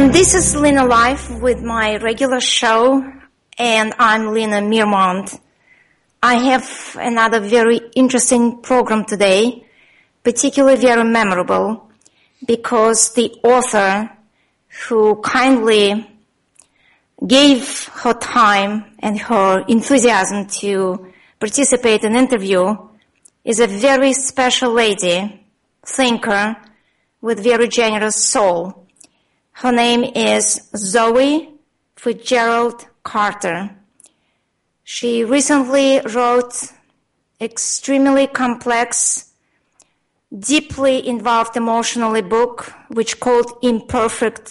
This is Lena Live with my regular show, and I'm Lena Mirmont. I have another very interesting program today, particularly very memorable, because the author who kindly gave her time and her enthusiasm to participate in the interview is a very special lady, thinker, with very generous soul. Her name is Zoe Fitzgerald Carter. She recently wrote extremely complex, deeply involved emotionally book, which called Imperfect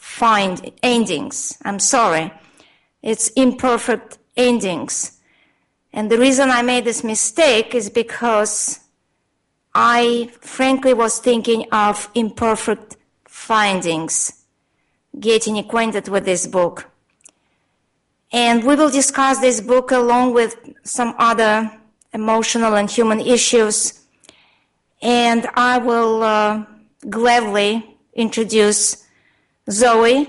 Endings. I'm sorry. It's Imperfect Endings. And the reason I made this mistake is because I frankly was thinking of Imperfect Findings, getting acquainted with this book. And we will discuss this book along with some other emotional and human issues. And I will gladly introduce Zoe,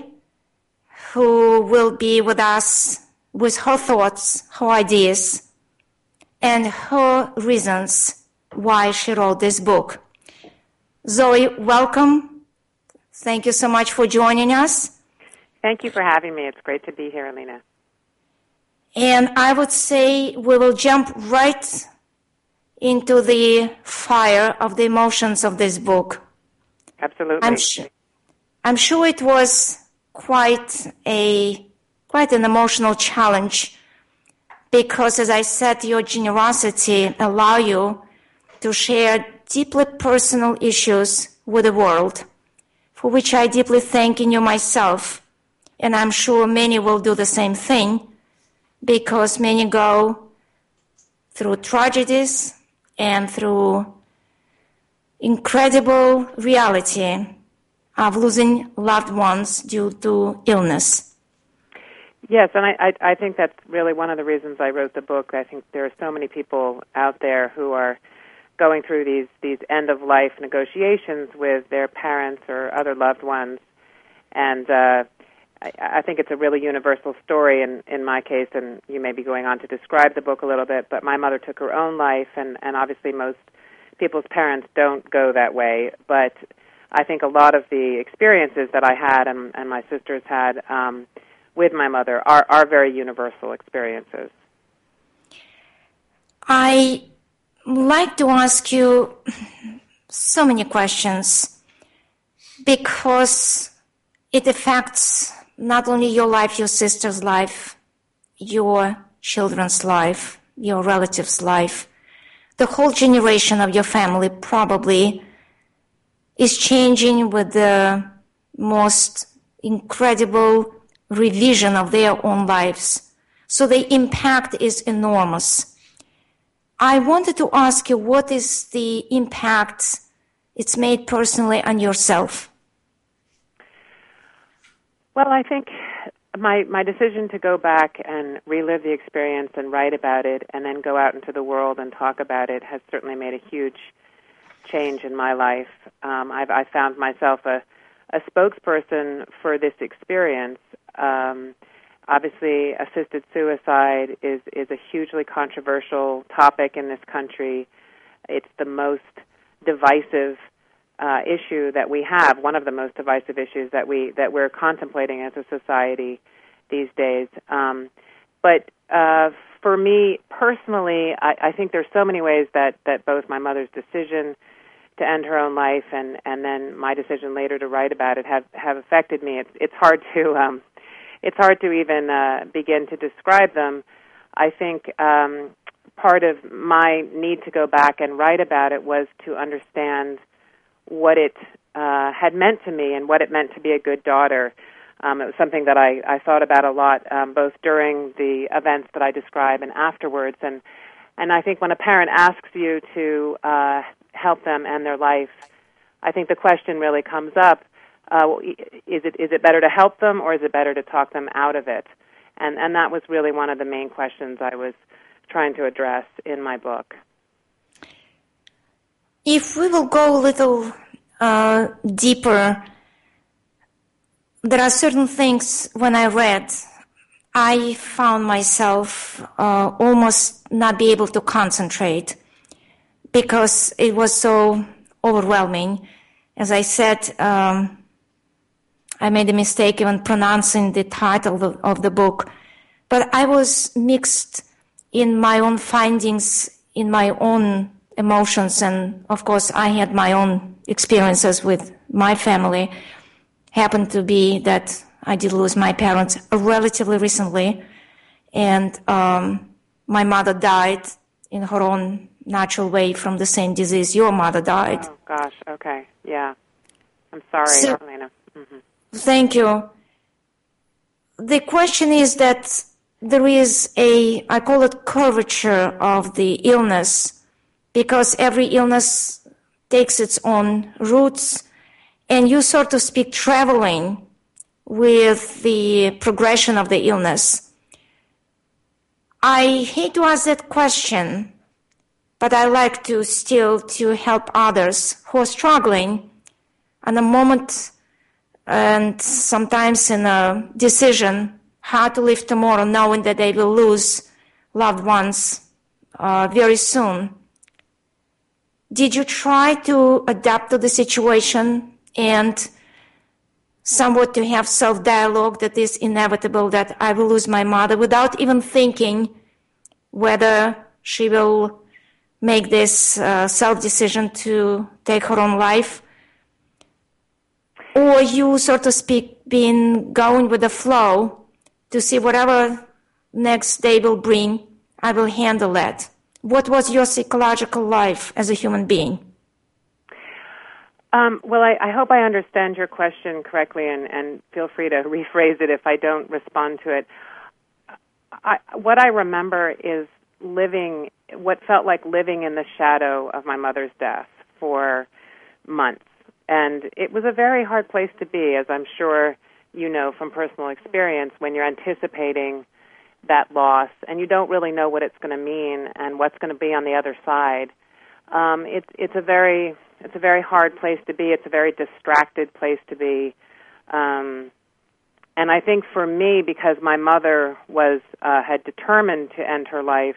who will be with us with her thoughts, her ideas, and her reasons why she wrote this book. Zoe, welcome. Thank you so much for joining us. Thank you for having me. It's great to be here, Alina. And I would say we will jump right into the fire of the emotions of this book. Absolutely. I'm sure it was quite an emotional challenge because, as I said, your generosity allow you to share deeply personal issues with the world, for which I deeply thank in you myself. And I'm sure many will do the same thing because many go through tragedies and through incredible reality of losing loved ones due to illness. Yes, and I think that's really one of the reasons I wrote the book. I think there are so many people out there who are going through these end-of-life negotiations with their parents or other loved ones. And I think it's a really universal story in my case, and you may be going on to describe the book a little bit, but my mother took her own life, and obviously most people's parents don't go that way. But I think a lot of the experiences that I had and my sisters had with my mother are very universal experiences. I like to ask you so many questions because it affects not only your life, your sister's life, your children's life, your relatives' life. The whole generation of your family probably is changing with the most incredible revision of their own lives. So the impact is enormous. I wanted to ask you, what is the impact it's made personally on yourself? Well, I think my decision to go back and relive the experience and write about it and then go out into the world and talk about it has certainly made a huge change in my life. I found myself a spokesperson for this experience. Obviously, assisted suicide is a hugely controversial topic in this country. It's the most divisive issue that we have, one of the most divisive issues that we're contemplating as a society these days. But for me personally, I think there's so many ways that both my mother's decision to end her own life and then my decision later to write about it have affected me. It's hard to even begin to describe them. I think part of my need to go back and write about it was to understand what it had meant to me and what it meant to be a good daughter. It was something that I thought about a lot, both during the events that I describe and afterwards. And I think when a parent asks you to help them end their life, I think the question really comes up, is it better to help them or is it better to talk them out of it? And that was really one of the main questions I was trying to address in my book. If we will go a little deeper, there are certain things when I read, I found myself almost not be able to concentrate because it was so overwhelming. As I said, I made a mistake even pronouncing the title of the book, but I was mixed in my own findings, in my own emotions, and of course I had my own experiences with my family. Happened to be that I did lose my parents relatively recently, and my mother died in her own natural way from the same disease your mother died. Oh, gosh, okay, yeah. I'm sorry, Elena. Mm-hmm. Thank you. The question is that there is I call it curvature of the illness, because every illness takes its own roots, and you sort of speak traveling with the progression of the illness. I hate to ask that question, but I like to still to help others who are struggling in a moment and sometimes in a decision how to live tomorrow, knowing that they will lose loved ones very soon. Did you try to adapt to the situation and somewhat to have self-dialogue that is inevitable, that I will lose my mother, without even thinking whether she will make this self-decision to take her own life? Or you, so to speak, been going with the flow to see whatever next day will bring, I will handle that? What was your psychological life as a human being? Well, I hope I understand your question correctly, and feel free to rephrase it if I don't respond to it. What I remember is what felt like living in the shadow of my mother's death for months. And it was a very hard place to be, as I'm sure you know from personal experience, when you're anticipating that loss and you don't really know what it's going to mean and what's going to be on the other side. It's a very hard place to be. It's a very distracted place to be. And I think for me, because my mother had determined to end her life,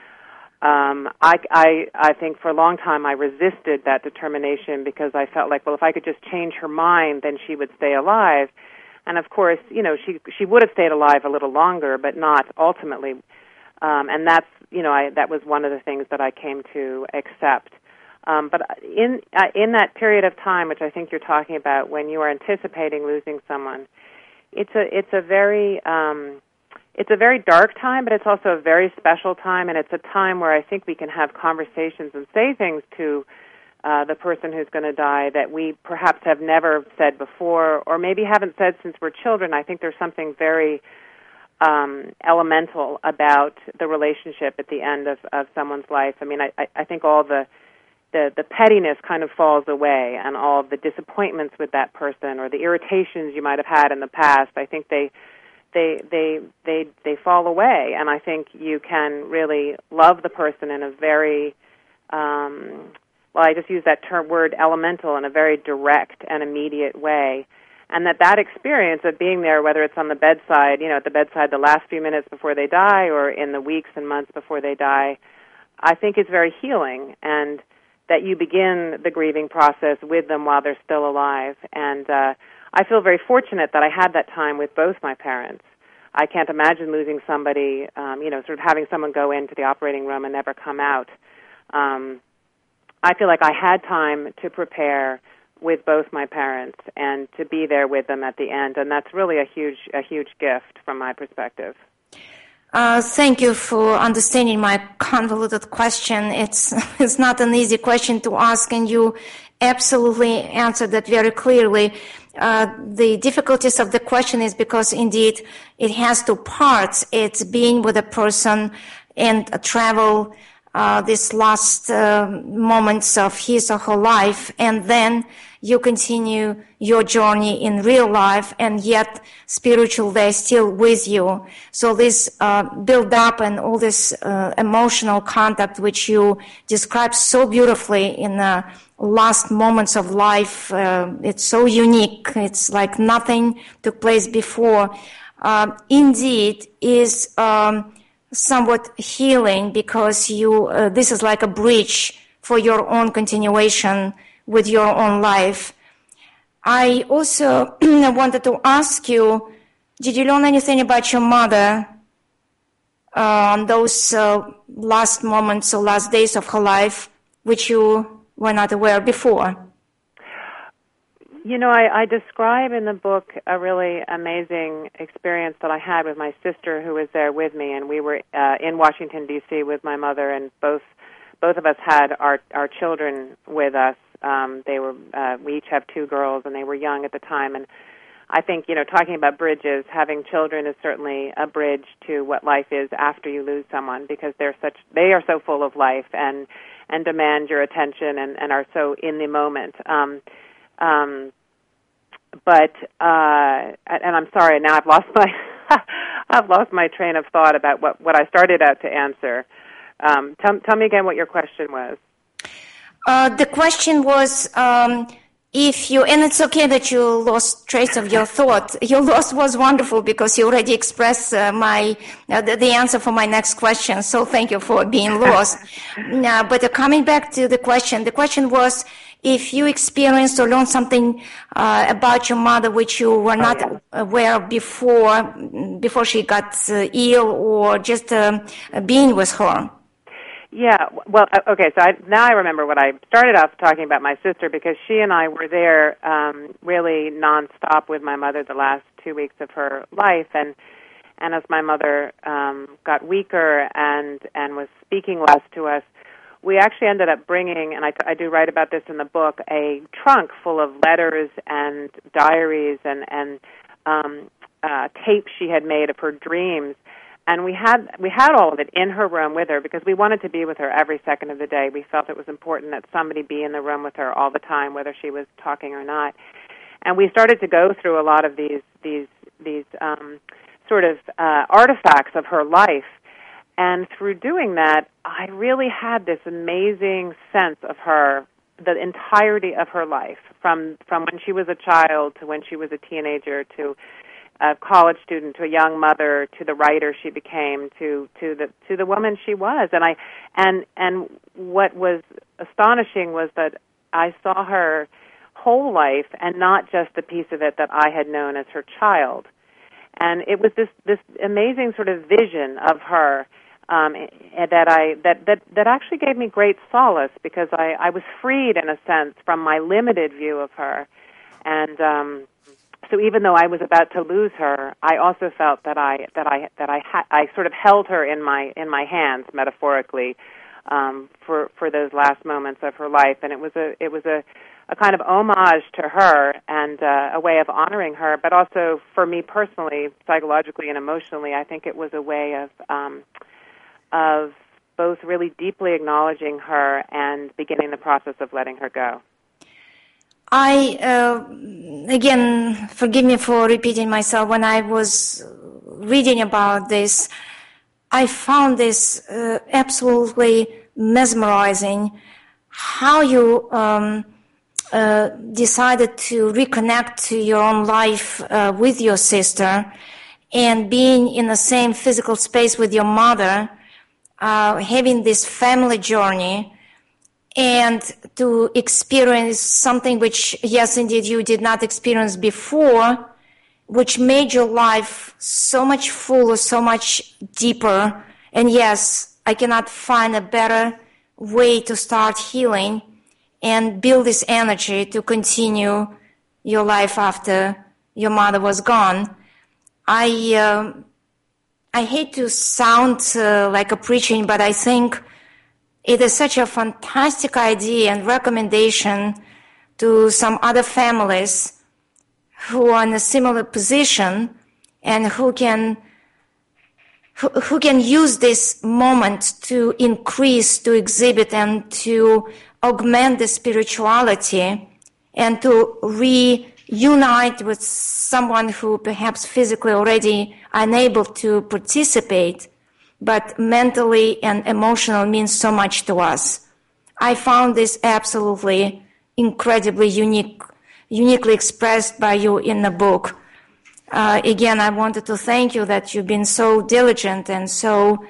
I think for a long time I resisted that determination, because I felt like, well, if I could just change her mind, then she would stay alive. And of course, she would have stayed alive a little longer, but not ultimately. And that's, that was one of the things that I came to accept. But in that period of time, which I think you're talking about, when you are anticipating losing someone, it's a very dark time, but it's also a very special time, and it's a time where I think we can have conversations and say things to the person who's going to die that we perhaps have never said before, or maybe haven't said since we're children. I think there's something very elemental about the relationship at the end of someone's life. I mean, I think all the pettiness kind of falls away, and all the disappointments with that person or the irritations you might have had in the past, I think they fall away, and I think you can really love the person in a very I just use that word elemental, in a very direct and immediate way. And that experience of being there, whether it's on the bedside, at the bedside the last few minutes before they die, or in the weeks and months before they die, I think is very healing, and that you begin the grieving process with them while they're still alive. And I feel very fortunate that I had that time with both my parents. I can't imagine losing somebody, sort of having someone go into the operating room and never come out. I feel like I had time to prepare with both my parents and to be there with them at the end, and that's really a huge gift from my perspective. Thank you for understanding my convoluted question. It's not an easy question to ask, and you absolutely answered that very clearly. The difficulties of the question is because indeed it has two parts. It's being with a person and travel these last moments of his or her life, and then you continue your journey in real life, and yet spiritual, they're still with you. So this build up and all this emotional contact, which you described so beautifully in the last moments of life, it's so unique. It's like nothing took place before. Indeed is somewhat healing, because you this is like a bridge for your own continuation with your own life. I also wanted to ask you, did you learn anything about your mother on those last moments or last days of her life, which you were not aware before? You know, I describe in the book a really amazing experience that I had with my sister, who was there with me, and we were in Washington, D.C. with my mother, and both of us had our children with us. We each have 2 girls, and they were young at the time. And I think, you know, talking about bridges, having children is certainly a bridge to what life is after you lose someone, because they are so full of life and demand your attention and are so in the moment. And I'm sorry, now I've lost my train of thought about what I started out to answer. Tell me again what your question was. The question was, if you, and it's okay that you lost trace of your thought. Your loss was wonderful, because you already expressed the answer for my next question. So thank you for being lost. But coming back to the question was, if you experienced or learned something about your mother which you were not aware of before she got ill, or just being with her. Yeah, well, okay, so now I remember what I started off talking about my sister, because she and I were there really nonstop with my mother the last 2 weeks of her life, and as my mother got weaker and was speaking less to us, we actually ended up bringing, and I do write about this in the book, a trunk full of letters and diaries and tapes she had made of her dreams. And we had all of it in her room with her, because we wanted to be with her every second of the day. We felt it was important that somebody be in the room with her all the time, whether she was talking or not. And we started to go through a lot of these sort of artifacts of her life. And through doing that, I really had this amazing sense of her, the entirety of her life, from when she was a child to when she was a teenager, to a college student, to a young mother, to the writer she became, to the woman she was. And what was astonishing was that I saw her whole life, and not just the piece of it that I had known as her child. And it was this amazing sort of vision of her that actually gave me great solace, because I was freed, in a sense, from my limited view of her. And so even though I was about to lose her, I also felt that I sort of held her in my hands, metaphorically, for those last moments of her life. And it was a kind of homage to her, and a way of honoring her, but also for me personally, psychologically and emotionally, I think it was a way of both really deeply acknowledging her and beginning the process of letting her go. Again, forgive me for repeating myself, when I was reading about this, I found this absolutely mesmerizing, how you decided to reconnect to your own life with your sister, and being in the same physical space with your mother, having this family journey, and to experience something which, yes, indeed, you did not experience before, which made your life so much fuller, so much deeper. And yes, I cannot find a better way to start healing and build this energy to continue your life after your mother was gone. I hate to sound like a preaching, but I think it is such a fantastic idea and recommendation to some other families who are in a similar position, and who can use this moment to increase, to exhibit, and to augment the spirituality and to reunite with someone who perhaps physically already unable to participate, but mentally and emotionally means so much to us. I found this absolutely incredibly uniquely expressed by you in the book. Again, I wanted to thank you that you've been so diligent and so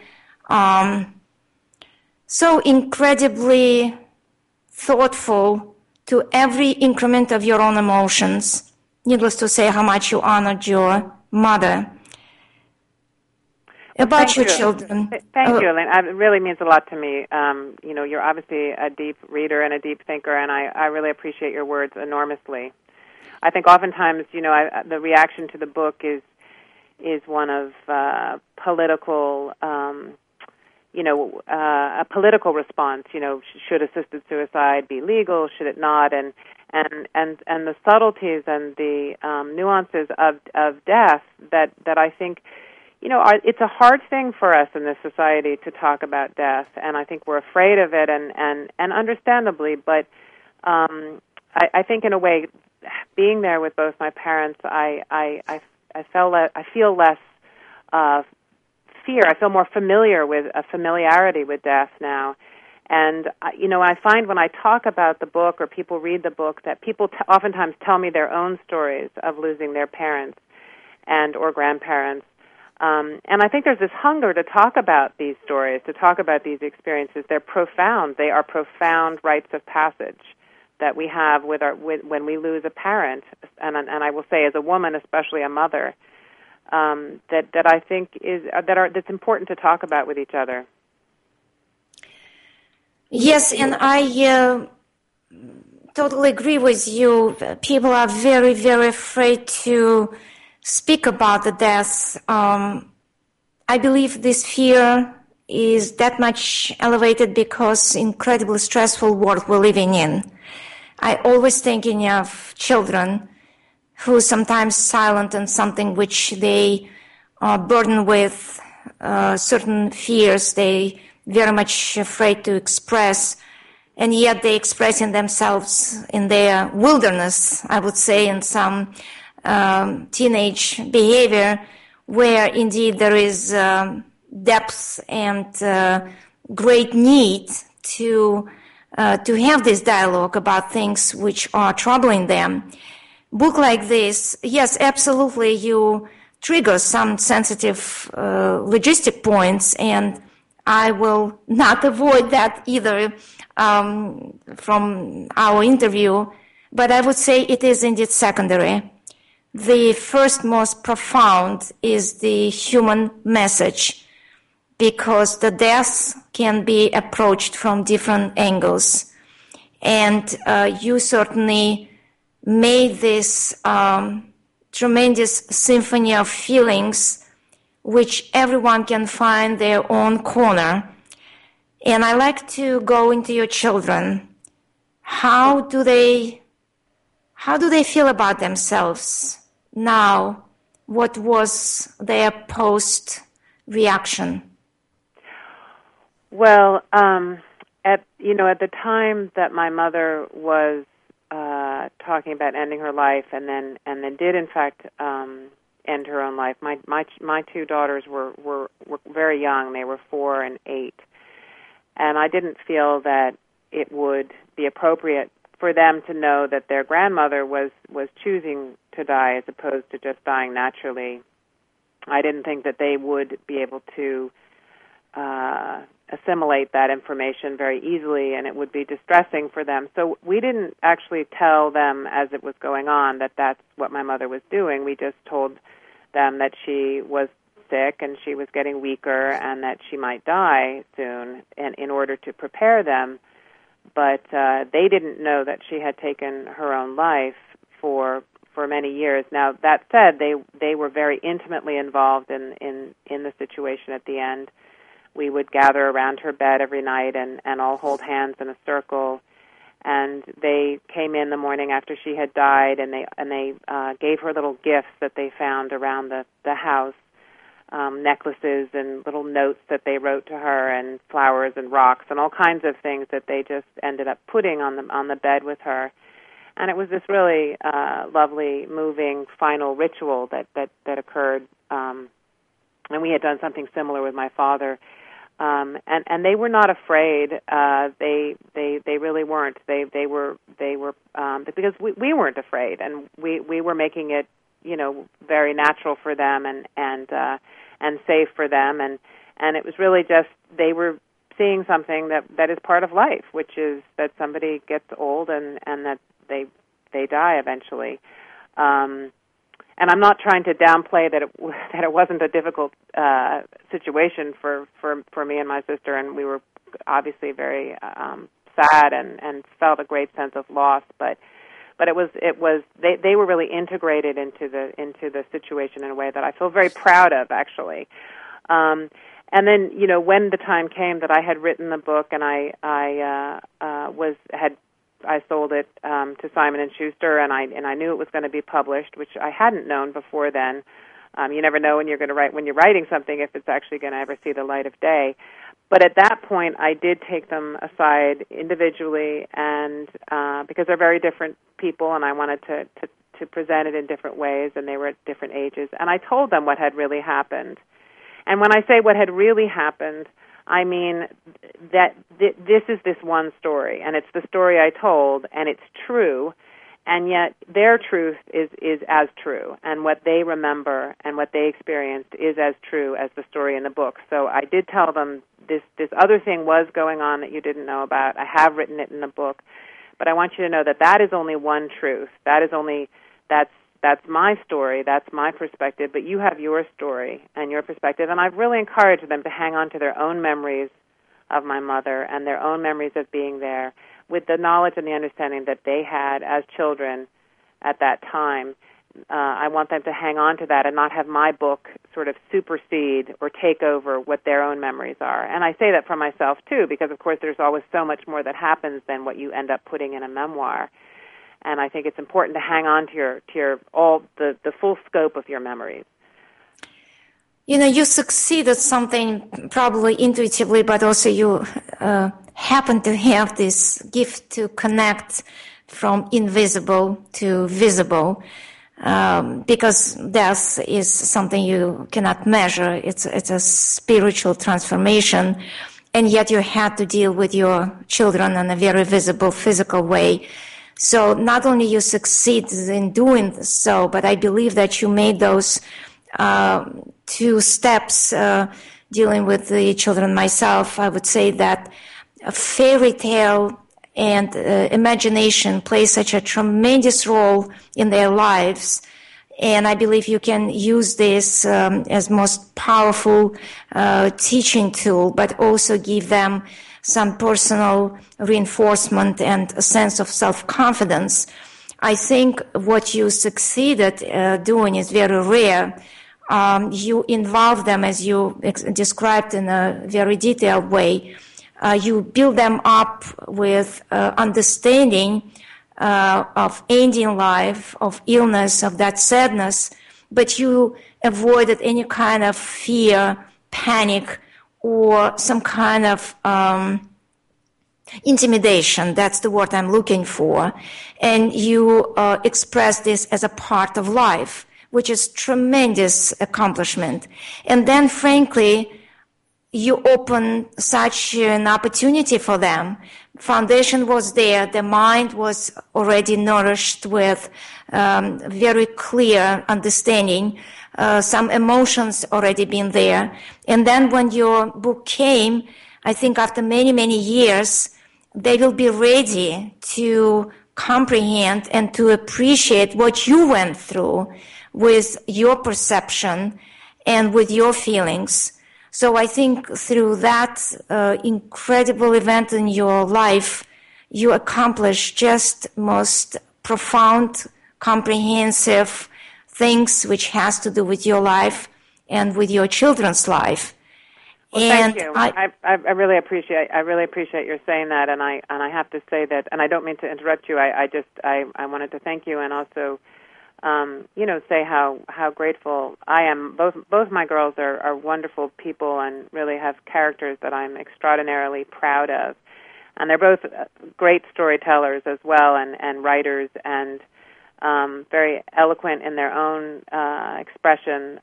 incredibly thoughtful to every increment of your own emotions. Needless to say how much you honored your mother. About your children. Thank you, Elaine. It really means a lot to me. You're obviously a deep reader and a deep thinker, and I really appreciate your words enormously. I think oftentimes, the reaction to the book is one of political, a political response. Should assisted suicide be legal? Should it not? And the subtleties and the nuances of death that I think, it's a hard thing for us in this society to talk about death, and I think we're afraid of it, and understandably. But I think in a way, being there with both my parents, I feel less fear. I feel more familiar with a familiarity with death now. And, I find when I talk about the book or people read the book that people oftentimes tell me their own stories of losing their parents and or grandparents. And I think there's this hunger to talk about these stories, to talk about these experiences. They're profound. They are profound rites of passage that we have when we lose a parent, and I will say as a woman, especially a mother, that I think that's important to talk about with each other. Yes, and I totally agree with you. People are very, very afraid to speak about the death. I believe this fear is that much elevated because incredibly stressful world we're living in. I always thinking of children who sometimes silent and something which they are burdened with certain fears they very much afraid to express, and yet they expressing themselves in their wilderness, I would say, in some teenage behavior where indeed there is depth and great need to have this dialogue about things which are troubling them. Book like this, yes, absolutely, you trigger some sensitive logistic points, and I will not avoid that either from our interview, but I would say it is indeed secondary. The first most profound is the human message, because the death can be approached from different angles. And you certainly made this tremendous symphony of feelings which everyone can find their own corner. And I like to go into your children. How do they feel about themselves now? What was their post reaction? Well, at the time that my mother was talking about ending her life, and then did in fact end her own life, my two daughters were very young. They were 4 and 8, and I didn't feel that it would be appropriate for them to know that their grandmother was choosing to die as opposed to just dying naturally. I didn't think that they would be able to assimilate that information very easily, and it would be distressing for them. So we didn't actually tell them as it was going on that that's what my mother was doing. We just told them that she was sick and she was getting weaker and that she might die soon, and in order to prepare them. But they didn't know that she had taken her own life for many years. Now, that said, they were very intimately involved in the situation at the end. We would gather around her bed every night and all hold hands in a circle. And they came in the morning after she had died, and they gave her little gifts that they found around the house, necklaces and little notes that they wrote to her, and flowers and rocks and all kinds of things that they just ended up putting on the bed with her. And it was this really lovely, moving final ritual that occurred. And we had done something similar with my father. And they were not afraid. They really weren't. They were because we weren't afraid, and we were making it, very natural for them and safe for them, and it was really just they were seeing something that is part of life, which is that somebody gets old and that they die eventually. And I'm not trying to downplay that it wasn't a difficult situation for me and my sister, and we were obviously very sad and felt a great sense of loss. But it was they were really integrated into the situation in a way that I feel very proud of, actually. And then when the time came that I had written the book and I sold it to Simon & Schuster, and I knew it was going to be published, which I hadn't known before then. You never know when you're writing something if it's actually going to ever see the light of day. But at that point, I did take them aside individually, and because they're very different people, and I wanted to present it in different ways, and they were at different ages. And I told them what had really happened. And when I say what had really happened, I mean that this is this one story, and it's the story I told, and it's true, and yet their truth is as true, and what they remember and what they experienced is as true as the story in the book. So I did tell them this other thing was going on that you didn't know about. I have written it in the book, but I want you to know that is only one truth. That's my story, that's my perspective, but you have your story and your perspective, and I've really encouraged them to hang on to their own memories of my mother and their own memories of being there with the knowledge and the understanding that they had as children at that time. I want them to hang on to that and not have my book sort of supersede or take over what their own memories are. And I say that for myself, too, because, of course, there's always so much more that happens than what you end up putting in a memoir. And I think it's important to hang on to your all the full scope of your memories. You succeed at something probably intuitively, but also you happen to have this gift to connect from invisible to visible, because death is something you cannot measure. It's a spiritual transformation, and yet you had to deal with your children in a very visible, physical way. So not only you succeed in doing so, but I believe that you made those 2 steps dealing with the children myself. I would say that a fairy tale and imagination play such a tremendous role in their lives. And I believe you can use this as most powerful teaching tool, but also give them some personal reinforcement and a sense of self-confidence. I think what you succeeded doing is very rare. You involve them, as you described in a very detailed way. You build them up with understanding of ending life, of illness, of that sadness, but you avoided any kind of fear, panic, or some kind of intimidation. That's the word I'm looking for. And you express this as a part of life, which is tremendous accomplishment. And then, frankly, you open such an opportunity for them. Foundation was there. The mind was already nourished with very clear understanding. Some emotions already been there. And then when your book came, I think after many, many years, they will be ready to comprehend and to appreciate what you went through with your perception and with your feelings. So I think through that incredible event in your life, you accomplished just most profound, comprehensive things which has to do with your life and with your children's life. Well, and thank you. I really appreciate your saying that, and I have to say that, and I don't mean to interrupt you. I wanted to thank you and also say how grateful I am. Both my girls are wonderful people and really have characters that I'm extraordinarily proud of. And they're both great storytellers as well, and writers, and very eloquent in their own expression,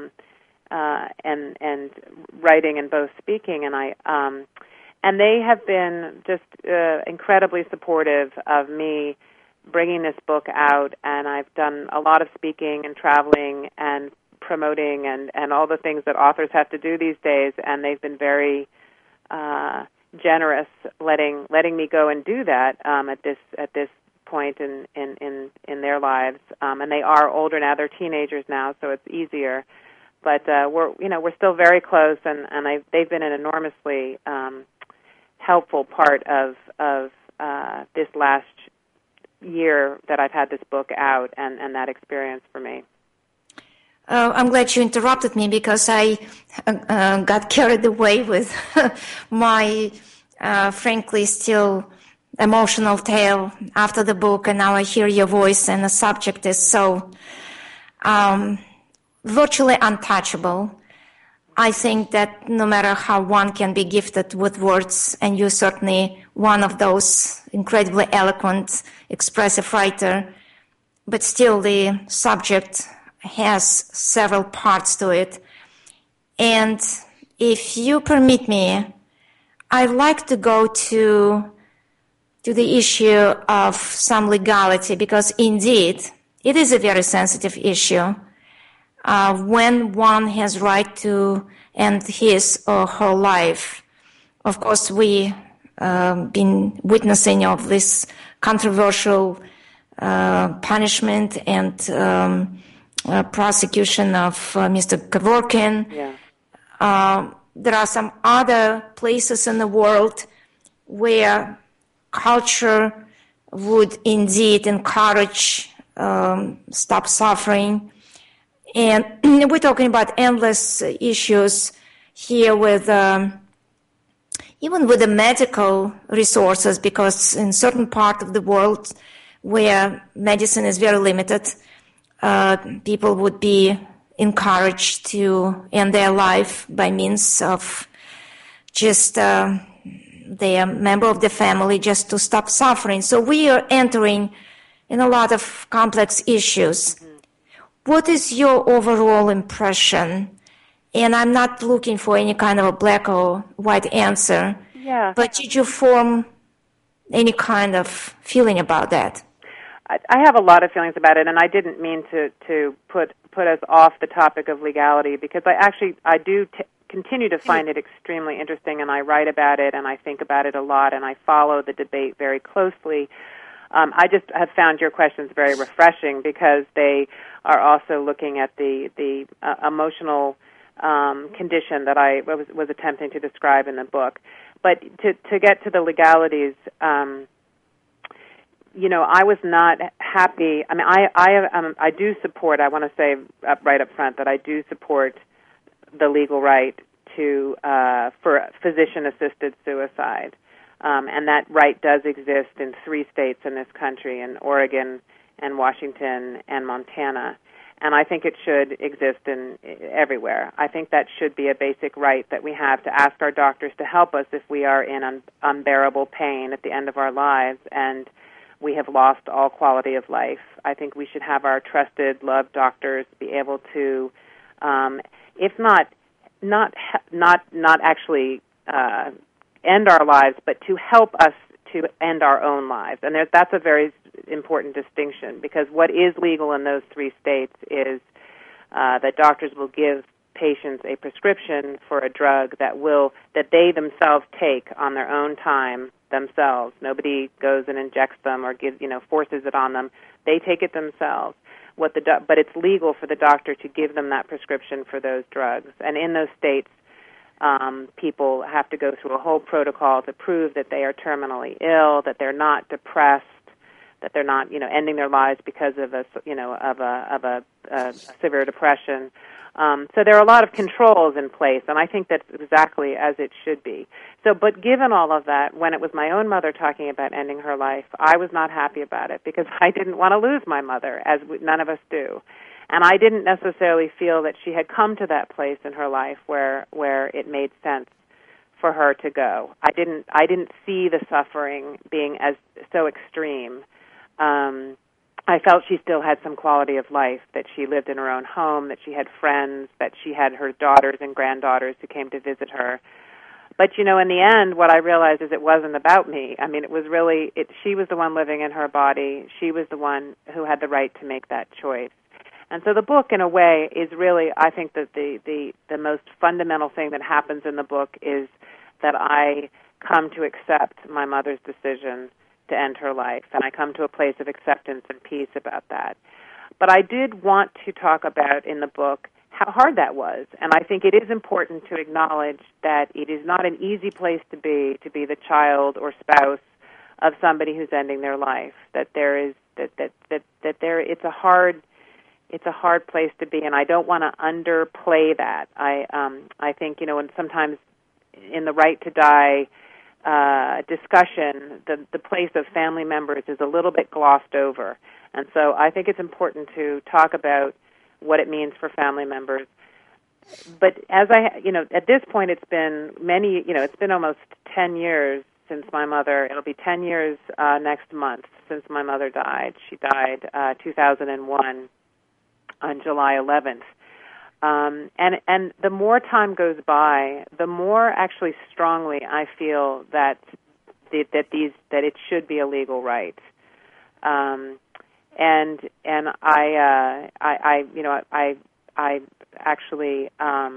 and writing and both speaking. And they have been just incredibly supportive of me bringing this book out, and I've done a lot of speaking and traveling and promoting and all the things that authors have to do these days, and they've been very generous letting me go and do that at this point in their lives. And they are older now; they're teenagers now, so it's easier. But we're still very close, and they've been an enormously helpful part of this last year that I've had this book out, and that experience for me. I'm glad you interrupted me, because I got carried away with my, frankly, still emotional tale after the book, and now I hear your voice, and the subject is so virtually untouchable. I think that no matter how one can be gifted with words, and you're certainly one of those incredibly eloquent, expressive writer, but still the subject has several parts to it. And if you permit me, I'd like to go to the issue of some legality, because indeed it is a very sensitive issue. When one has right to end his or her life. Of course, we been witnessing of this controversial punishment and prosecution of Mr. Kevorkian. Yeah. There are some other places in the world where culture would indeed encourage stop suffering. And we're talking about endless issues here with even with the medical resources, because in certain part of the world where medicine is very limited, people would be encouraged to end their life by means of just their member of the family, just to stop suffering. So we are entering in a lot of complex issues. Mm-hmm. What is your overall impression? And I'm not looking for any kind of a black or white answer. Yeah. But did you form any kind of feeling about that? I have a lot of feelings about it, and I didn't mean to put us off the topic of legality, because I do continue to find it extremely interesting, and I write about it, and I think about it a lot, and I follow the debate very closely. I just have found your questions very refreshing, because they are also looking at the emotional condition that I was attempting to describe in the book. But to get to the legalities, I was not happy. I mean, I do support. I want to say right up front that I do support the legal right for physician-assisted suicide, and that right does exist in 3 states in this country: in Oregon, and Washington, and Montana. And I think it should exist everywhere. I think that should be a basic right that we have, to ask our doctors to help us if we are in unbearable pain at the end of our lives and we have lost all quality of life. I think we should have our trusted, loved doctors be able to, if not actually end our lives, but to help us to end our own lives. And that's a very important distinction, because what is legal in those 3 states is that doctors will give patients a prescription for a drug that they themselves take on their own time themselves. Nobody goes and injects them or forces it on them. They take it themselves. But it's legal for the doctor to give them that prescription for those drugs. And in those states, people have to go through a whole protocol to prove that they are terminally ill, that they're not depressed, that they're not, ending their lives because of a severe depression. So there are a lot of controls in place, and I think that's exactly as it should be. But given all of that, when it was my own mother talking about ending her life, I was not happy about it, because I didn't want to lose my mother, as none of us do. And I didn't necessarily feel that she had come to that place in her life where it made sense for her to go. I didn't see the suffering being as so extreme. I felt she still had some quality of life, that she lived in her own home, that she had friends, that she had her daughters and granddaughters who came to visit her. But, in the end, what I realized is it wasn't about me. I mean, it was really, she was the one living in her body. She was the one who had the right to make that choice. And so the book, in a way, is really, I think that the most fundamental thing that happens in the book is that I come to accept my mother's decision to end her life, and I come to a place of acceptance and peace about that. But I did want to talk about in the book how hard that was, and I think it is important to acknowledge that it is not an easy place to be the child or spouse of somebody who's ending their life. That there is it's a hard place to be, and I don't want to underplay that. I think and sometimes in the right to die discussion, the place of family members is a little bit glossed over, and so I think it's important to talk about what it means for family members. But as at this point, it's been it's been almost 10 years since my mother. It'll be 10 years next month since my mother died. She died 2001 on July 11th. And the more time goes by, the more actually strongly I feel that it should be a legal right. And I actually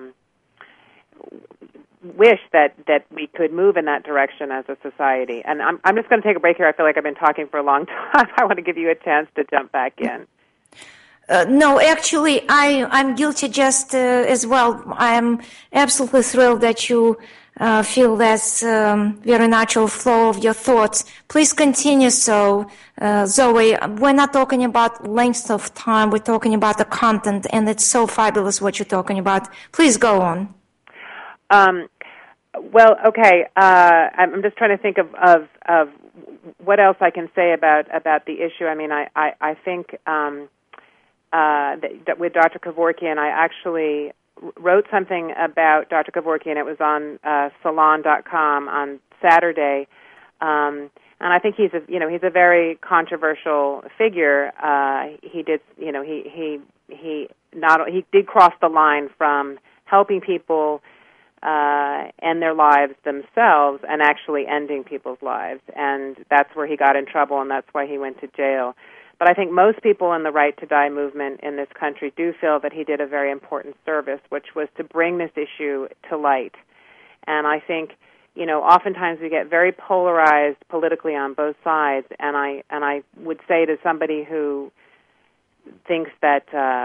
wish that we could move in that direction as a society. And I'm just going to take a break here. I feel like I've been talking for a long time. I want to give you a chance to jump back in. No, actually, I'm guilty just as well. I'm absolutely thrilled that you feel that's very natural flow of your thoughts. Please continue. So, Zoe, we're not talking about length of time. We're talking about the content, and it's so fabulous what you're talking about. Please go on. Well, okay. I'm just trying to think of what else I can say about the issue. I mean, I think that with Dr. Kevorkian, I actually wrote something about Dr. Kevorkian. It was on Salon.com on Saturday, and I think he's a very controversial figure. He did cross the line from helping people end their lives themselves and actually ending people's lives, and that's where he got in trouble, and that's why he went to jail. But I think most people in the Right to Die movement in this country do feel that he did a very important service, which was to bring this issue to light. And I think, oftentimes we get very polarized politically on both sides, and I would say to somebody who thinks that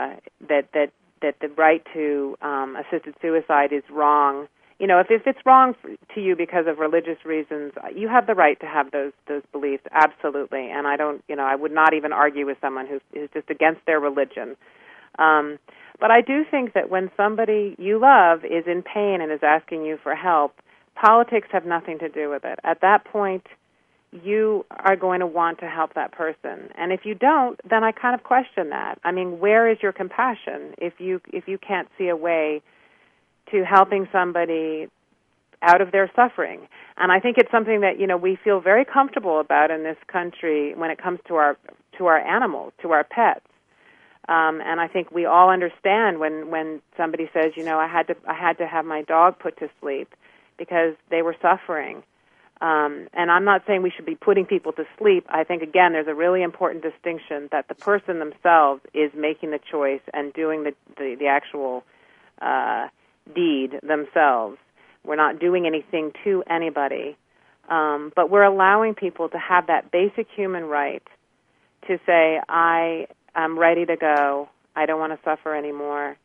the right to assisted suicide is wrong, if it's wrong to you because of religious reasons, you have the right to have those beliefs, absolutely. And I would not even argue with someone who's just against their religion. But I do think that when somebody you love is in pain and is asking you for help, politics have nothing to do with it. At that point, you are going to want to help that person. And if you don't, then I kind of question that. I mean, where is your compassion if you can't see a way to helping somebody out of their suffering? And I think it's something that we feel very comfortable about in this country when it comes to our animals, to our pets. And I think we all understand when somebody says, I had to have my dog put to sleep because they were suffering. And I'm not saying we should be putting people to sleep. I think, again, there's a really important distinction that the person themselves is making the choice and doing the actual deed themselves. We're not doing anything to anybody, but we're allowing people to have that basic human right to say, I am ready to go. I don't want to suffer anymore.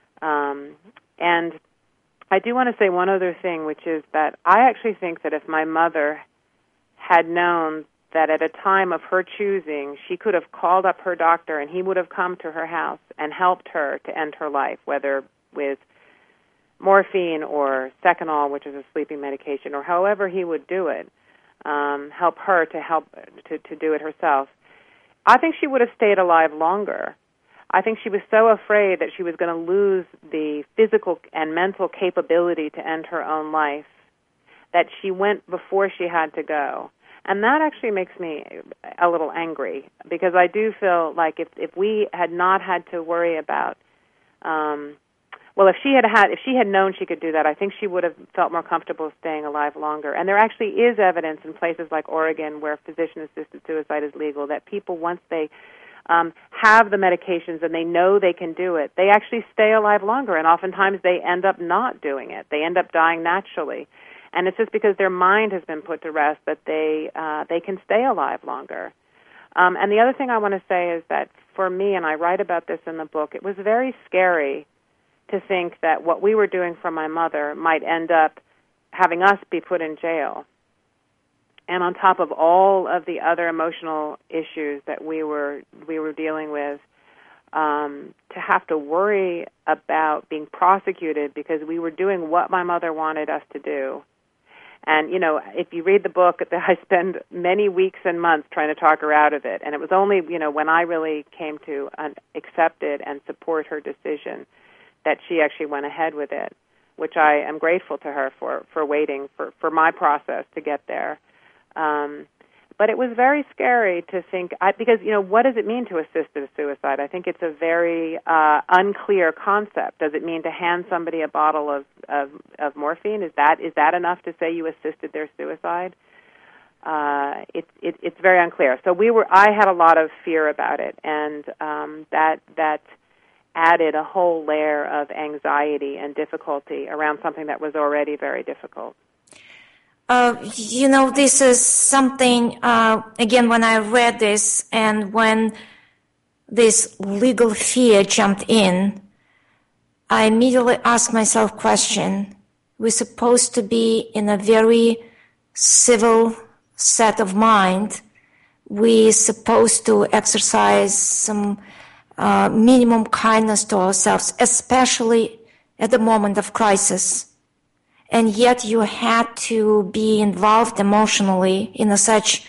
And I do want to say one other thing, which is that I actually think that if my mother had known that at a time of her choosing, she could have called up her doctor and he would have come to her house and helped her to end her life, whether with morphine or Seconal, which is a sleeping medication, or however he would do it, help her to do it herself, I think she would have stayed alive longer. I think she was so afraid that she was going to lose the physical and mental capability to end her own life that she went before she had to go. And that actually makes me a little angry, because I do feel like if we had not had to worry about, if she had known she could do that, I think she would have felt more comfortable staying alive longer. And there actually is evidence in places like Oregon, where physician-assisted suicide is legal, that people, once they have the medications and they know they can do it, they actually stay alive longer, and oftentimes they end up not doing it. They end up dying naturally. And it's just because their mind has been put to rest that they can stay alive longer. And the other thing I want to say is that for me, and I write about this in the book, it was very scary to think that what we were doing for my mother might end up having us be put in jail. And on top of all of the other emotional issues that we were dealing with, to have to worry about being prosecuted because we were doing what my mother wanted us to do. And, if you read the book, I spend many weeks and months trying to talk her out of it. And it was only, when I really came to accept it and support her decision that she actually went ahead with it, which I am grateful to her for waiting for my process to get there. But it was very scary to think, because, what does it mean to assisted suicide? I think it's a very unclear concept. Does it mean to hand somebody a bottle of morphine? Is that enough to say you assisted their suicide? It's very unclear. So I had a lot of fear about it, and that added a whole layer of anxiety and difficulty around something that was already very difficult. This is something, again, when I read this and when this legal fear jumped in, I immediately asked myself question. We're supposed to be in a very civil set of mind. We're supposed to exercise some minimum kindness to ourselves, especially at the moment of crisis. And yet you had to be involved emotionally in such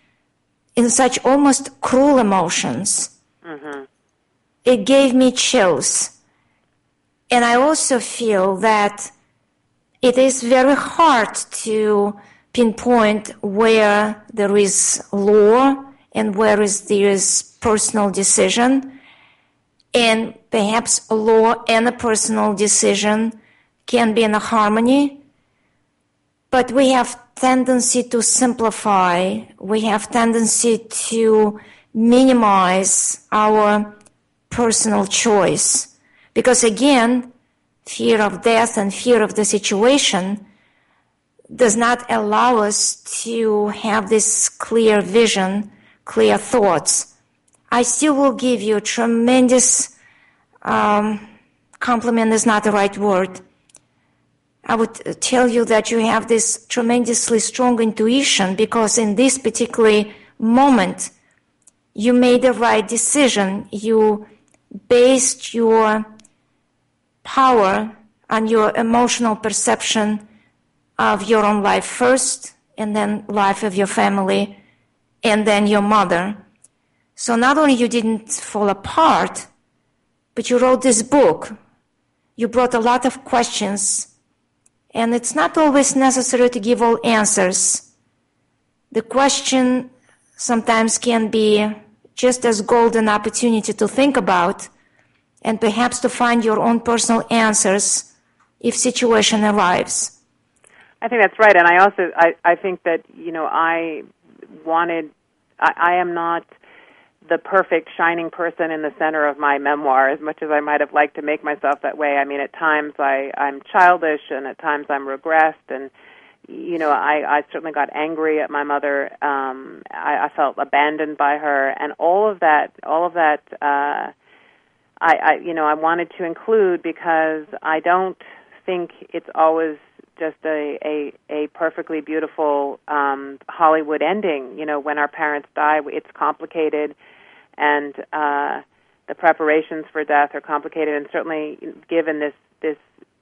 almost cruel emotions. Mm-hmm. It gave me chills. And I also feel that it is very hard to pinpoint where there is law and where there is personal decision. And perhaps a law and a personal decision can be in a harmony, but we have tendency to simplify. We have tendency to minimize our personal choice. Because again, fear of death and fear of the situation does not allow us to have this clear vision, clear thoughts. I still will give you a tremendous compliment is not the right word. I would tell you that you have this tremendously strong intuition, because in this particular moment, you made the right decision. You based your power on your emotional perception of your own life first, and then life of your family, and then your mother. So not only you didn't fall apart, but you wrote this book. You brought a lot of questions. And it's not always necessary to give all answers. The question sometimes can be just as golden opportunity to think about and perhaps to find your own personal answers if situation arrives. I think that's right. And I think that, I am not the perfect shining person in the center of my memoir, as much as I might have liked to make myself that way. I mean, at times I'm childish, and at times I'm regressed, and I certainly got angry at my mother. I felt abandoned by her, and all of that. I wanted to include, because I don't think it's always just a perfectly beautiful Hollywood ending. When our parents die, it's complicated. And the preparations for death are complicated, and certainly given this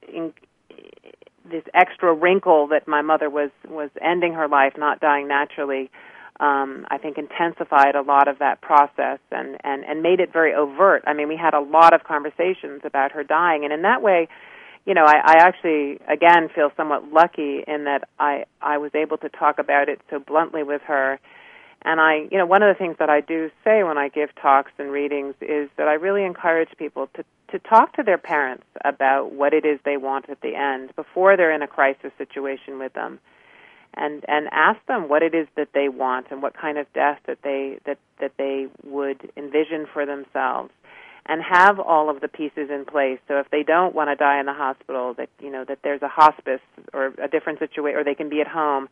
extra wrinkle that my mother was ending her life, not dying naturally, I think intensified a lot of that process and made it very overt. I mean, we had a lot of conversations about her dying, and in that way, I actually, again, feel somewhat lucky in that I was able to talk about it so bluntly with her. And one of the things that I do say when I give talks and readings is that I really encourage people to talk to their parents about what it is they want at the end before they're in a crisis situation with them, and ask them what it is that they want and what kind of death that they would envision for themselves, and have all of the pieces in place. So if they don't want to die in the hospital, that that there's a hospice or a different situation, or they can be at home.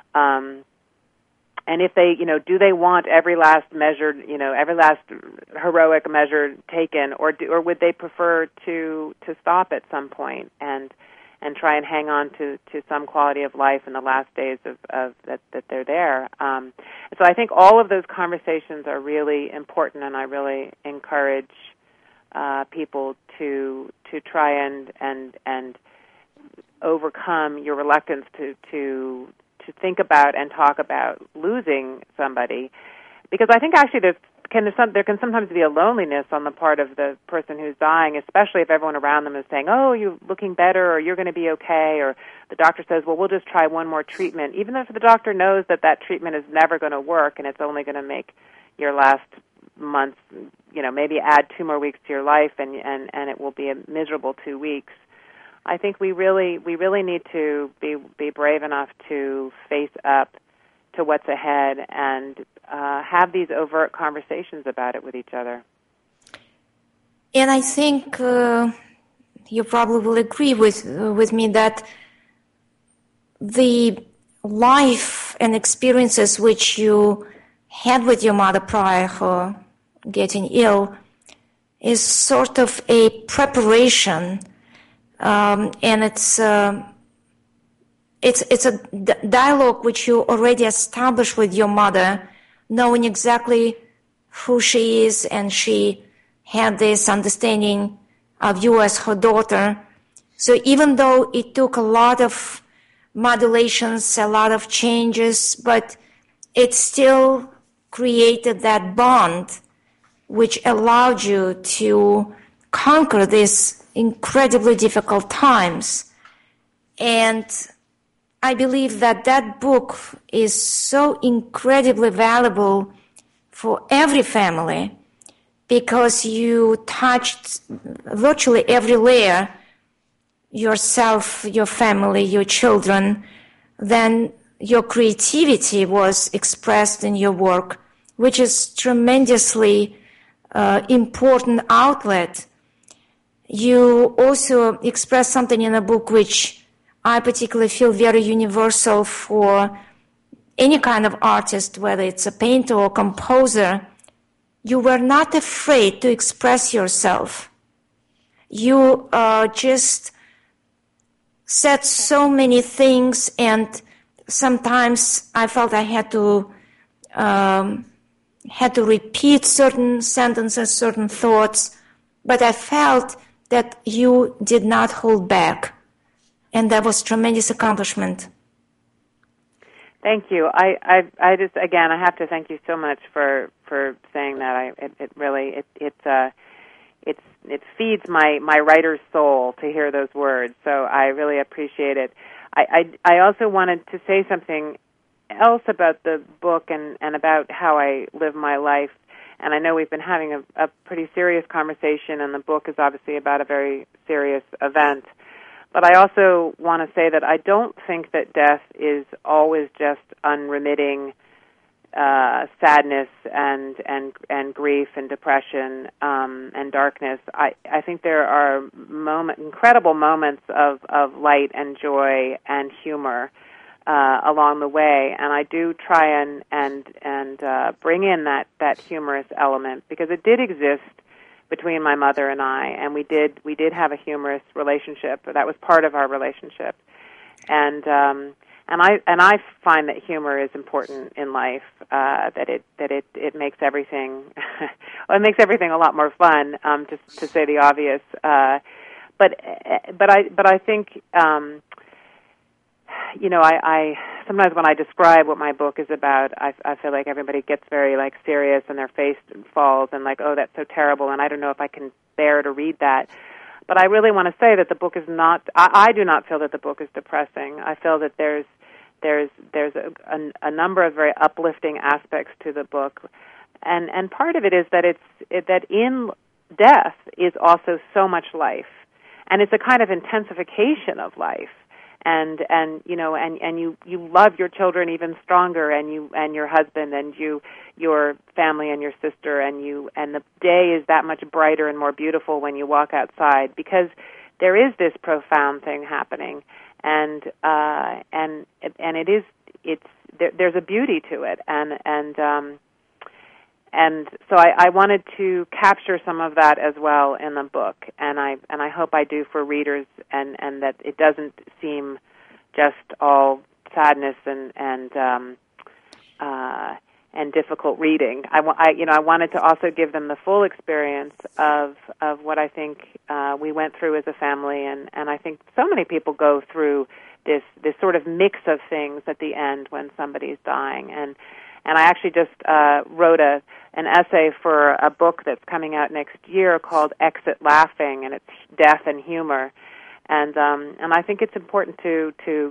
And if they, do they want every last measure, every last heroic measure taken, or would they prefer to stop at some point and try and hang on to some quality of life in the last days of that they're there? So I think all of those conversations are really important, and I really encourage people to try and overcome your reluctance to think about and talk about losing somebody, because I think actually there can sometimes be a loneliness on the part of the person who's dying, especially if everyone around them is saying, "Oh, you're looking better," or "You're going to be okay," or the doctor says, "Well, we'll just try one more treatment," even if the doctor knows that treatment is never going to work and it's only going to make your last months, maybe add 2 more weeks to your life, and it will be a miserable 2 weeks. I think we really need to be brave enough to face up to what's ahead and have these overt conversations about it with each other. And I think you probably will agree with me that the life and experiences which you had with your mother prior to her getting ill is sort of a preparation. And it's a dialogue which you already established with your mother, knowing exactly who she is, and she had this understanding of you as her daughter. So even though it took a lot of modulations, a lot of changes, but it still created that bond which allowed you to conquer these incredibly difficult times. And I believe that book is so incredibly valuable for every family, because you touched virtually every layer: yourself, your family, your children. Then your creativity was expressed in your work, which is tremendously important outlet. You also express something in a book which I particularly feel very universal for any kind of artist, whether it's a painter or composer. You were not afraid to express yourself. You just said so many things, and sometimes I felt I had to repeat certain sentences, certain thoughts, but I felt that you did not hold back, and that was tremendous accomplishment. Thank you. I just, again, I have to thank you so much for saying that. It really feeds my writer's soul to hear those words. So I really appreciate it. I also wanted to say something else about the book and about how I live my life. And I know we've been having a pretty serious conversation, and the book is obviously about a very serious event. But I also want to say that I don't think that death is always just unremitting sadness and grief and depression and darkness. I think there are incredible moments of light and joy and humor along the way, and I do try and bring in that humorous element, because it did exist between my mother and I, and we did have a humorous relationship. That was part of our relationship, and I find that humor is important in life. That it makes everything well, it makes everything a lot more fun. To say the obvious, but I think. I sometimes when I describe what my book is about, I feel like everybody gets very serious, and their face falls, and oh, that's so terrible, and I don't know if I can bear to read that. But I really want to say that the book is not. I do not feel that the book is depressing. I feel that there's a number of very uplifting aspects to the book, and part of it is that that in death is also so much life, and it's a kind of intensification of life. And you love your children even stronger, and your husband, and your family, and your sister, and the day is that much brighter and more beautiful when you walk outside, because there is this profound thing happening, and there's a beauty to it, and so I wanted to capture some of that as well in the book, and I hope I do for readers, and that it doesn't seem just all sadness and difficult reading. I wanted to also give them the full experience of what I think we went through as a family, and I think so many people go through this sort of mix of things at the end when somebody's dying, and I actually just wrote an essay for a book that's coming out next year called Exit Laughing, and it's death and humor, and I think it's important to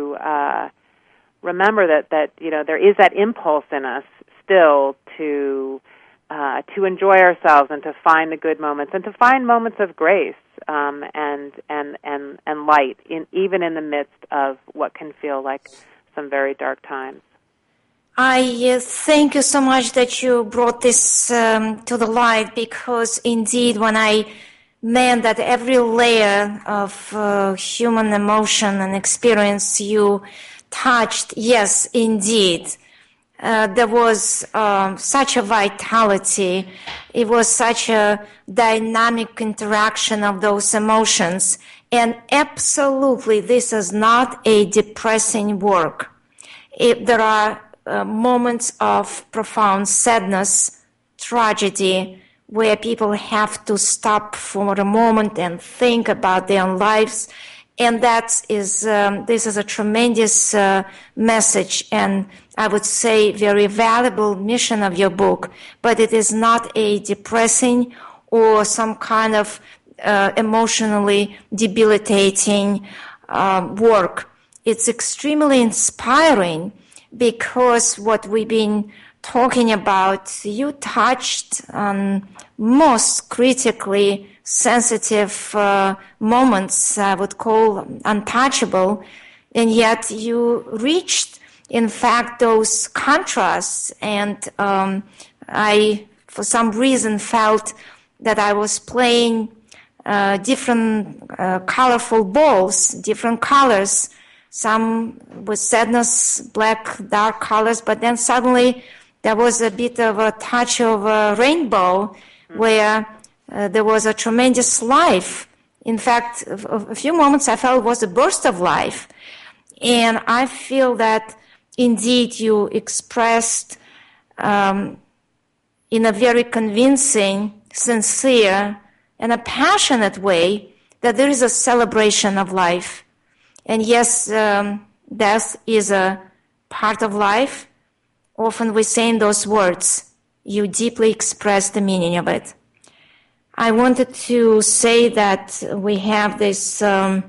remember that there is that impulse in us still to enjoy ourselves and to find the good moments and to find moments of grace and light even in the midst of what can feel like some very dark times. I thank you so much that you brought this to the light, because indeed when I meant that every layer of human emotion and experience you touched, yes, indeed, there was such a vitality. It was such a dynamic interaction of those emotions. And absolutely, this is not a depressing work. There are moments of profound sadness, tragedy, where people have to stop for a moment and think about their own lives. And this is a tremendous message, and I would say very valuable mission of your book. But it is not a depressing or some kind of emotionally debilitating work. It's extremely inspiring, because what we've been talking about, you touched on most critically sensitive moments, I would call untouchable, and yet you reached, in fact, those contrasts, and I, for some reason, felt that I was playing different colorful balls, different colors, some with sadness, black, dark colors, but then suddenly there was a bit of a touch of a rainbow where there was a tremendous life. In fact, a few moments I felt was a burst of life. And I feel that indeed you expressed in a very convincing, sincere, and a passionate way that there is a celebration of life. And yes, death is a part of life. Often we say in those words, you deeply express the meaning of it. I wanted to say that we have this very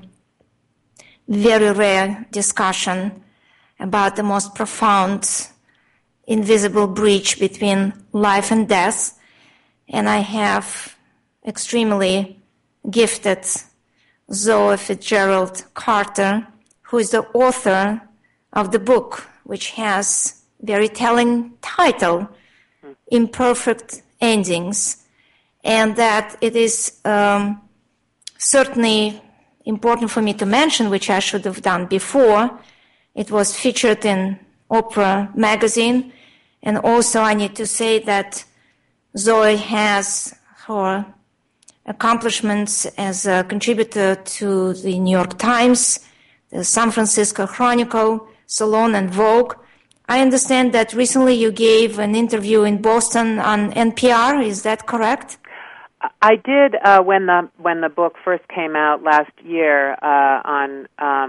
rare discussion about the most profound, invisible bridge between life and death. And I have extremely gifted Zoe Fitzgerald Carter, who is the author of the book, which has very telling title, Imperfect Endings, and that it is certainly important for me to mention, which I should have done before. It was featured in Oprah magazine, and also I need to say that Zoe has her accomplishments as a contributor to the New York Times, the San Francisco Chronicle, Salon, and Vogue. I understand that recently you gave an interview in Boston on NPR. Is that correct? I did when the book first came out last year on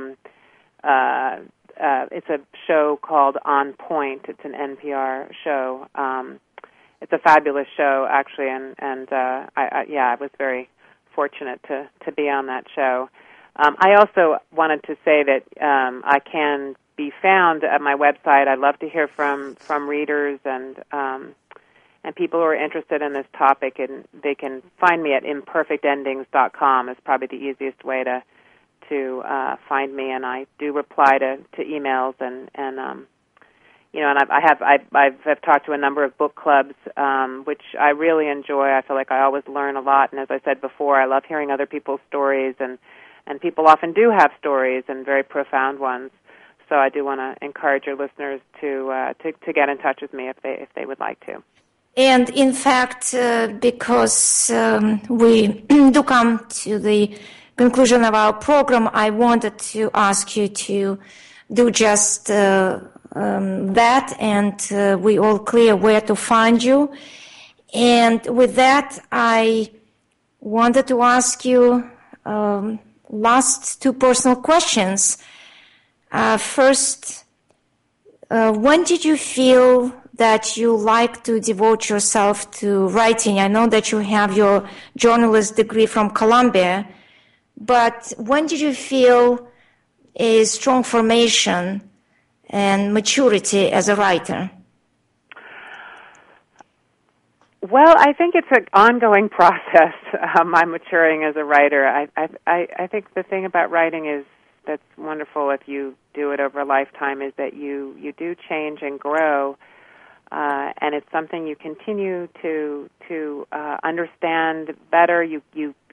it's a show called On Point. It's an NPR show. It's a fabulous show, actually, and I was very fortunate to be on that show. I also wanted to say that I can be found at my website. I'd love to hear from readers and people who are interested in this topic, and they can find me at imperfectendings.com. is probably the easiest way to find me, and I do reply to emails and I've talked to a number of book clubs, which I really enjoy. I feel like I always learn a lot, and as I said before, I love hearing other people's stories, and people often do have stories and very profound ones. So I do want to encourage your listeners to get in touch with me if they would like to. And in fact, because we do come to the conclusion of our program, I wanted to ask you to do just that, and we all clear where to find you. And with that, I wanted to ask you last two personal questions. First, when did you feel that you like to devote yourself to writing? I know that you have your journalist degree from Columbia, but when did you feel a strong formation and maturity as a writer? Well, I think it's an ongoing process. My maturing as a writer. I think the thing about writing is that's wonderful if you do it over a lifetime is that you do change and grow, and it's something you continue to understand better. You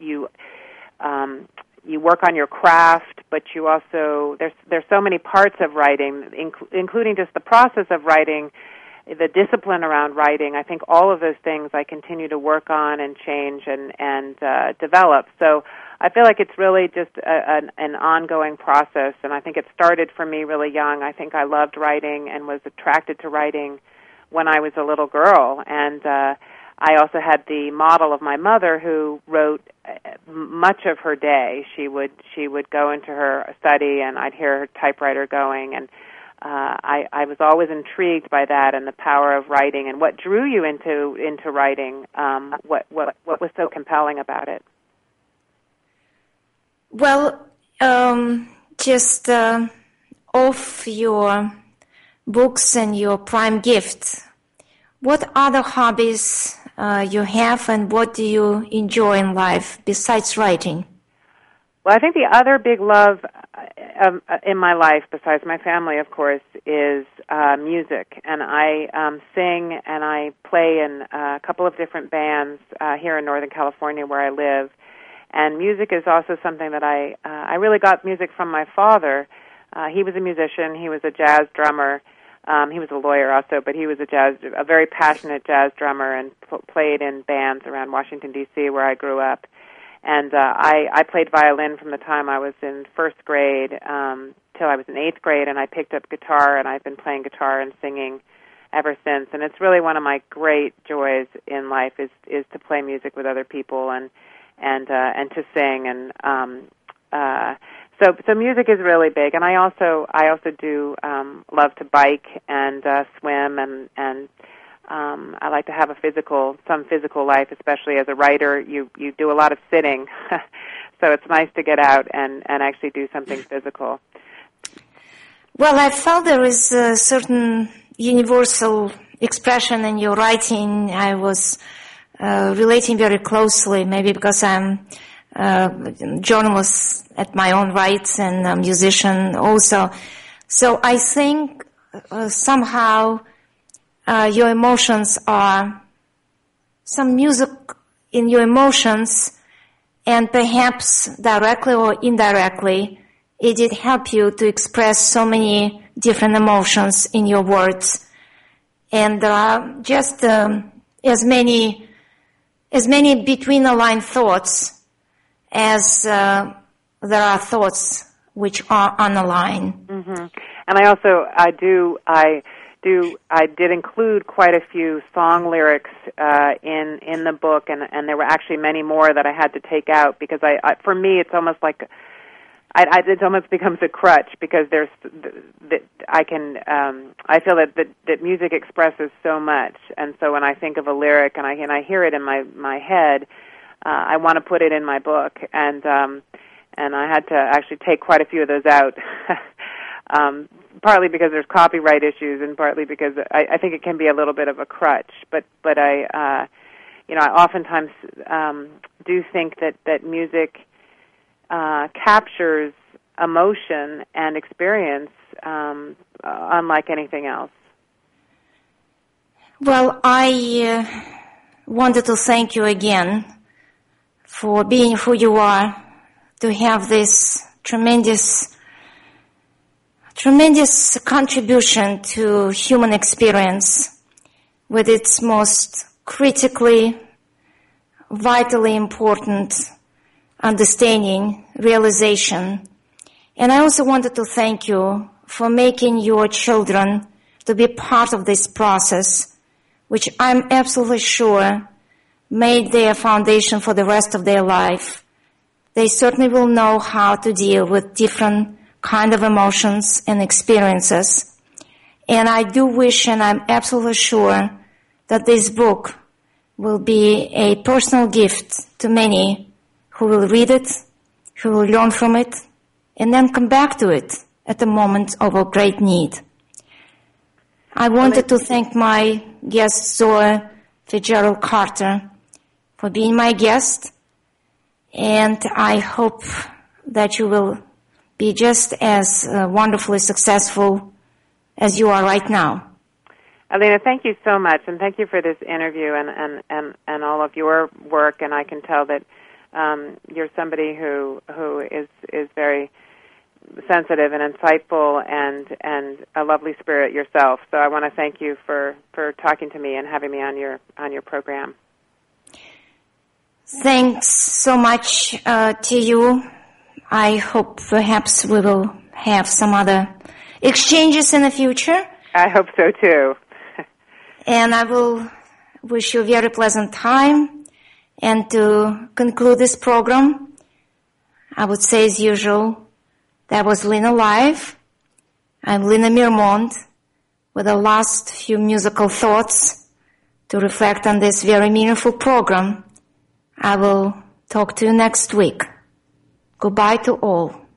work on your craft, but you also there's so many parts of writing, including just the process of writing, the discipline around writing. I think all of those things I continue to work on and change and develop. So I feel like it's really just an ongoing process, and I think it started for me really young. I think I loved writing and was attracted to writing when I was a little girl, and I also had the model of my mother who wrote much of her day. She would go into her study, and I'd hear her typewriter going, and I was always intrigued by that and the power of writing and what drew you into writing. What was so compelling about it? Well, just off your books and your prime gift, what other hobbies you have, and what do you enjoy in life besides writing? Well, I think the other big love in my life, besides my family, of course, is music. And I sing and I play in a couple of different bands here in Northern California where I live. And music is also something that I really got music from my father. He was a musician. He was a jazz drummer. He was a lawyer also, but he was a very passionate jazz drummer and played in bands around Washington, D.C., where I grew up. And I played violin from the time I was in first grade till I was in eighth grade, and I picked up guitar, and I've been playing guitar and singing ever since. And it's really one of my great joys in life is to play music with other people and to sing. And so music is really big. And I also do love to bike and swim and I like to have some physical life, especially as a writer. You do a lot of sitting, so it's nice to get out and actually do something physical. Well, I felt there is a certain universal expression in your writing. I was relating very closely, maybe because I'm a journalist at my own rights and a musician also. So I think somehow your emotions are some music in your emotions, and perhaps directly or indirectly, it did help you to express so many different emotions in your words. And there are just as many between the line thoughts as there are thoughts which are on the line. Mm-hmm. And I did include quite a few song lyrics in the book, and there were actually many more that I had to take out because for me it's almost like it almost becomes a crutch because I feel that music expresses so much, and so when I think of a lyric and I hear it in my head, I want to put it in my book, and I had to actually take quite a few of those out, partly because there's copyright issues, and partly because I think it can be a little bit of a crutch. But I oftentimes do think that music captures emotion and experience unlike anything else. Well, I wanted to thank you again for being who you are, to have this tremendous contribution to human experience with its most critically, vitally important understanding, realization. And I also wanted to thank you for making your children to be part of this process, which I'm absolutely sure made their foundation for the rest of their life. They certainly will know how to deal with different kind of emotions and experiences. And I do wish, and I'm absolutely sure, that this book will be a personal gift to many who will read it, who will learn from it, and then come back to it at a moment of a great need. I wanted to thank my guest, Zoe Fitzgerald Carter, for being my guest, and I hope that you will be just as wonderfully successful as you are right now. Alina, thank you so much, and thank you for this interview and all of your work, and I can tell that you're somebody who is very sensitive and insightful and a lovely spirit yourself. So I want to thank you for talking to me and having me on your program. Thanks so much to you. I hope perhaps we will have some other exchanges in the future. I hope so too. And I will wish you a very pleasant time. And to conclude this program, I would say as usual, that was Lena Live. I'm Lena Mirmont with the last few musical thoughts to reflect on this very meaningful program. I will talk to you next week. Goodbye to all.